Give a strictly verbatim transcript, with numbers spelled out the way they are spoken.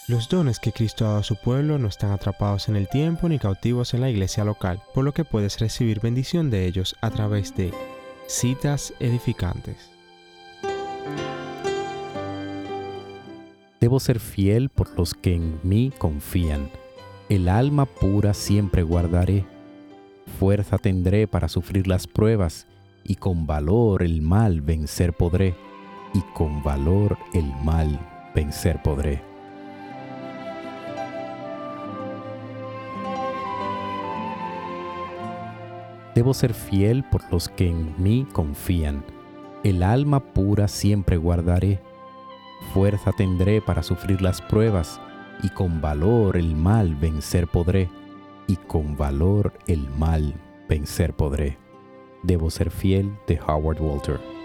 Los dones que Cristo ha dado a su pueblo no están atrapados en el tiempo ni cautivos en la iglesia local, por lo que puedes recibir bendición de ellos a través de citas edificantes. Debo ser fiel por los que en mí confían. El alma pura siempre guardaré. Fuerza tendré para sufrir las pruebas, y con valor el mal vencer podré. Y con valor el mal vencer podré. Debo ser fiel por los que en mí confían. El alma pura siempre guardaré. Fuerza tendré para sufrir las pruebas, y con valor el mal vencer podré. Y con valor el mal vencer podré. Debo ser fiel, de Howard Walter.